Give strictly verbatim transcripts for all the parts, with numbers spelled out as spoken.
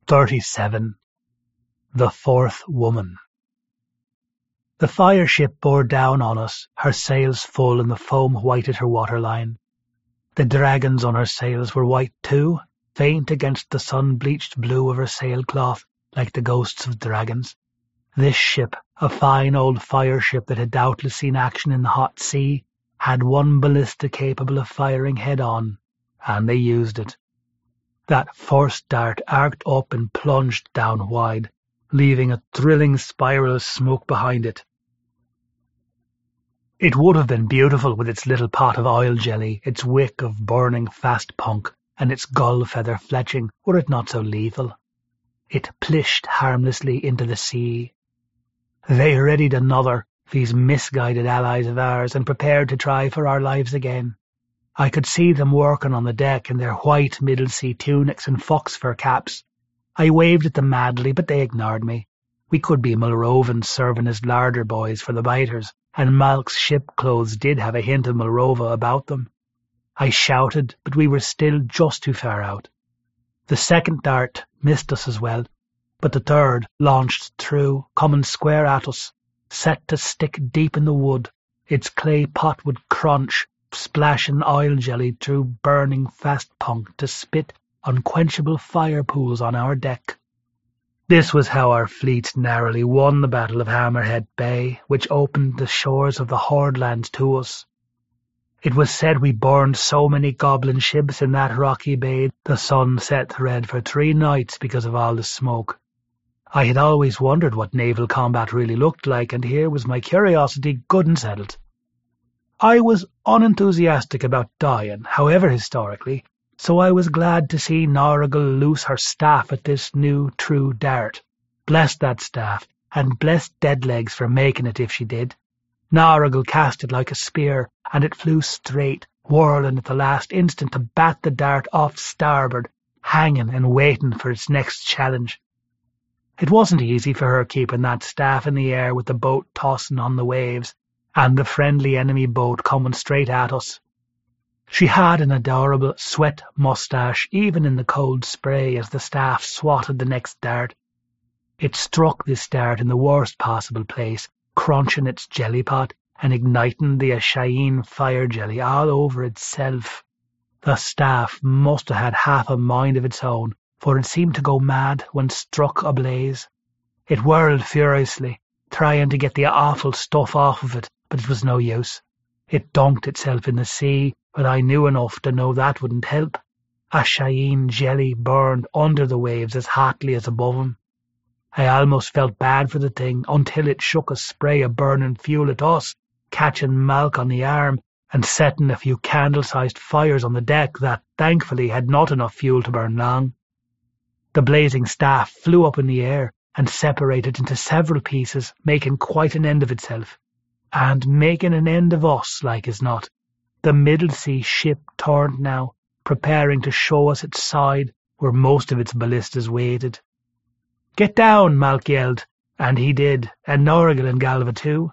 thirty-seven. The Fourth Woman. The fire ship bore down on us, her sails full and the foam whited her waterline. The dragons on her sails were white too, faint against the sun-bleached blue of her sailcloth, like the ghosts of dragons. This ship, a fine old fire ship that had doubtless seen action in the hot sea, had one ballista capable of firing head-on, and they used it. That first dart arced up and plunged down wide, leaving a thrilling spiral of smoke behind it. It would have been beautiful with its little pot of oil jelly, its wick of burning fast punk, and its gull feather fletching, were it not so lethal. It plished harmlessly into the sea. They readied another, these misguided allies of ours, and prepared to try for our lives again. I could see them working on the deck in their white middle-sea tunics and fox-fur caps. I waved at them madly, but they ignored me. We could be Mulrovans serving as larder boys for the biters, and Malk's ship clothes did have a hint of Mulrova about them. I shouted, but we were still just too far out. The second dart missed us as well, but the third launched through, coming square at us, set to stick deep in the wood. Its clay pot would crunch, splashing oil jelly through burning fast punk to spit unquenchable fire pools on our deck. This was how our fleet narrowly won the Battle of Hammerhead Bay, which opened the shores of the Hordland to us. It was said we burned so many goblin ships in that rocky bay the sun set red for three nights because of all the smoke. I had always wondered what naval combat really looked like, and here was my curiosity good and settled. I was unenthusiastic about dying, however historically, so I was glad to see Norrigal loose her staff at this new true dart. Bless that staff, and bless Deadlegs for making it if she did. Norrigal cast it like a spear, and it flew straight, whirling at the last instant to bat the dart off starboard, hanging and waiting for its next challenge. It wasn't easy for her keeping that staff in the air with the boat tossing on the waves, and the friendly enemy boat coming straight at us. She had an adorable sweat moustache even in the cold spray as the staff swatted the next dart. It struck this dart in the worst possible place, crunching its jelly pot and igniting the Ashayin fire jelly all over itself. The staff must have had half a mind of its own, for it seemed to go mad when struck ablaze. It whirled furiously, trying to get the awful stuff off of it, but it was no use. It dunked itself in the sea, but I knew enough to know that wouldn't help. Ashayin jelly burned under the waves as hotly as above him. I almost felt bad for the thing until it shook a spray of burning fuel at us, catching Malk on the arm and setting a few candle-sized fires on the deck that, thankfully, had not enough fuel to burn long. The blazing staff flew up in the air and separated into several pieces, making quite an end of itself. And making an end of us, like as not. The middle-sea ship turned now, preparing to show us its side, where most of its ballistas waited. "Get down," Malk yelled, and he did, and Norrigal and Galva too.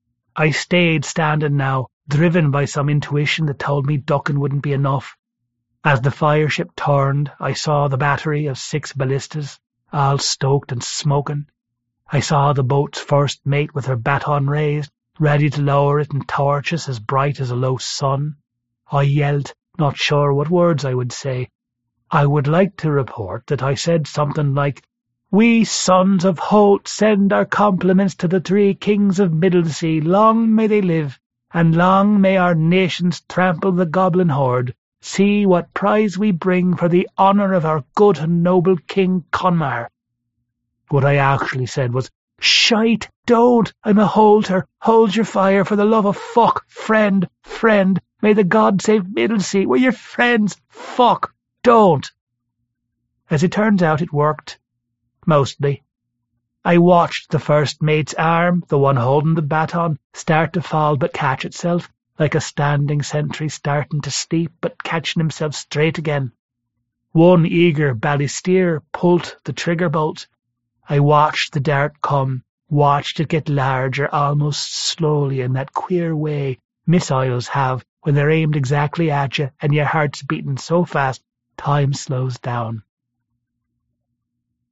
I stayed standing now, driven by some intuition that told me ducking wouldn't be enough. As the fire ship turned, I saw the battery of six ballistas, all stoked and smoking. I saw the boat's first mate with her baton raised, ready to lower it in torches as bright as a low sun. I yelled, not sure what words I would say. I would like to report that I said something like, "We sons of Holt send our compliments to the three kings of Middlesea. Long may they live, and long may our nations trample the goblin horde. See what prize we bring for the honour of our good and noble King Conmar." What I actually said was, "Shite, don't, I'm a Holter. Hold your fire for the love of fuck. Friend, friend, may the God save Middlesea. We're your friends. Fuck, don't." As it turns out, it worked. Mostly. I watched the first mate's arm, the one holding the baton, start to fall but catch itself, like a standing sentry starting to sleep but catching himself straight again. One eager ballistier pulled the trigger bolt. I watched the dart come, watched it get larger almost slowly in that queer way missiles have when they're aimed exactly at you and your heart's beating so fast time slows down.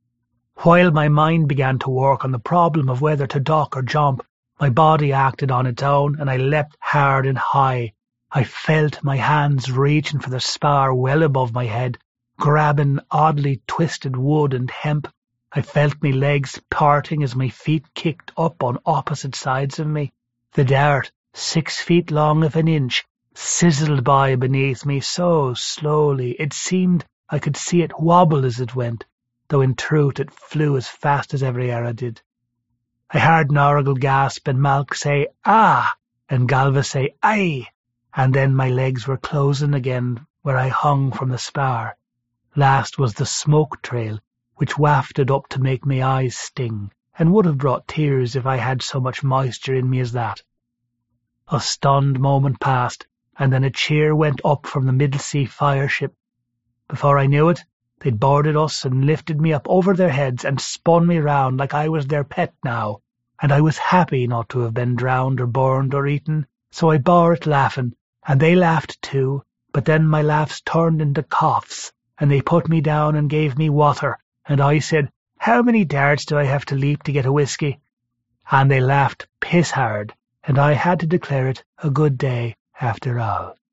While my mind began to work on the problem of whether to duck or jump, my body acted on its own, and I leapt hard and high. I felt my hands reaching for the spar well above my head, grabbing oddly twisted wood and hemp. I felt my legs parting as my feet kicked up on opposite sides of me. The dart, six feet long of an inch, sizzled by beneath me so slowly it seemed I could see it wobble as it went, though in truth it flew as fast as every arrow did. I heard Norrigal gasp and Malk say, "Ah!" and Galva say, "Aye!" and then my legs were closing again where I hung from the spar. Last was the smoke trail, which wafted up to make my eyes sting, and would have brought tears if I had so much moisture in me as that. A stunned moment passed, and then a cheer went up from the Middlesea fireship. Before I knew it, they'd boarded us and lifted me up over their heads and spun me round like I was their pet now, and I was happy not to have been drowned or burned or eaten, so I bore it laughing, and they laughed too, but then my laughs turned into coughs, and they put me down and gave me water, and I said, "How many darts do I have to leap to get a whisky?" And they laughed piss hard, and I had to declare it a good day after all.